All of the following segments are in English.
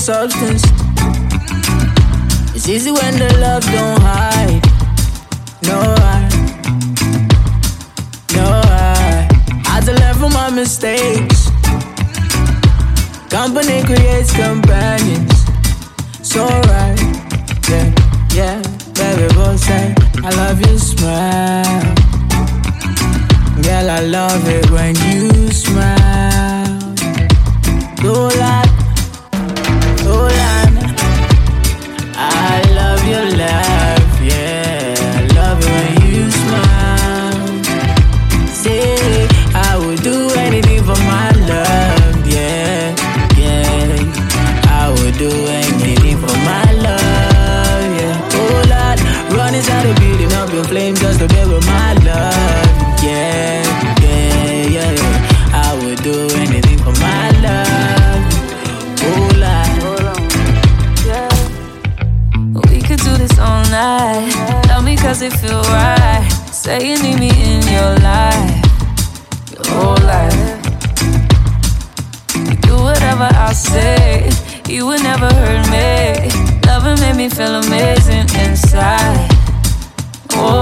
substance. It's easy when the love don't hide. No, I had to learn from my mistakes. Company creates companions. So right, yeah, baby, both say I love your smile. Girl, I love it when you smile. Dolan, I love your laugh, yeah. I love it when you smile. Say, I would do anything for my love, yeah. I would do anything for my love, yeah. Oh Lord, run inside the building up your flame just to be with my love, yeah. I would do anything for my love. Oh Lord, yeah. We could do this all night. Love me cause it feel right. Say you need me in your life, your whole life. You do whatever I say, you would never hurt me. Loving made me feel amazing inside. Oh,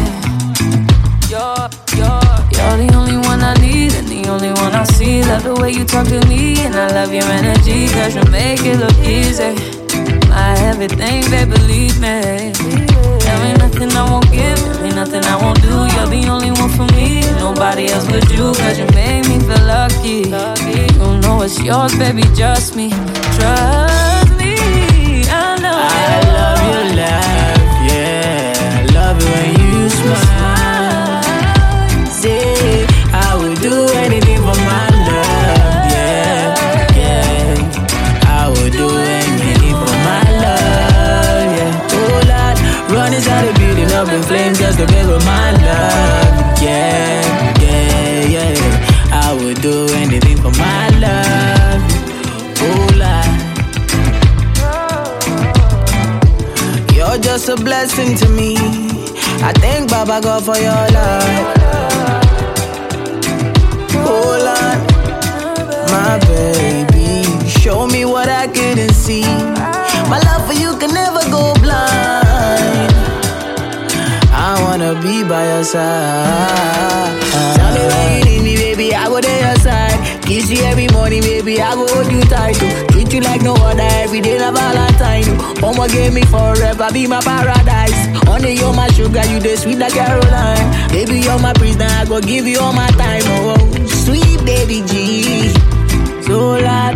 you're the only one I need and the only one I see. Love the way you talk to me and I love your energy, cause you make it look easy. My everything, babe, believe me. There ain't nothing I won't give, there ain't nothing I won't do. You're the only one for me, nobody else but you, cause you make me feel lucky. You know it's yours, baby, just me. Trust me, I know I love your laugh, yeah. I love it when you smile. Say, I would do anything for my love, yeah. I would do anything for my love, yeah. Oh Lord, run inside the building up in flames just to be with my love, yeah. I would do anything for my love, oh Lord. You're just a blessing to me. I thank Baba God for your love. Oh Lord, my baby, show me what I couldn't see. My love for you can never go blind. I wanna be by your side. Tell me when you need me, baby, I go there your side. Kiss you every morning, baby, I go hold you tight. Treat you like no other, every day na Valentine. Mama gave me forever, be my paradise. Honey, you're my sugar, you the sweet like Caroline. Baby, you're my prisoner, I go give you all my time. Oh, sweet baby G. So loud,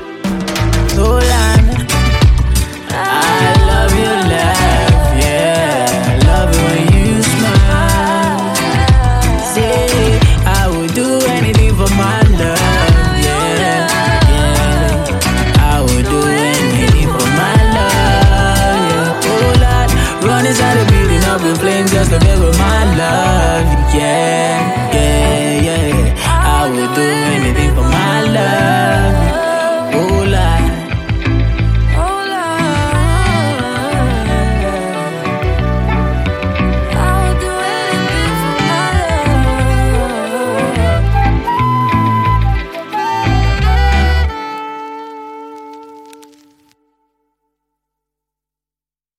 I love your laugh, yeah. I love it when you smile. Say, I would do anything for my love, yeah. I would do anything for my love, yeah. Oh Lord, run inside the building up in flames just to be with my love, yeah.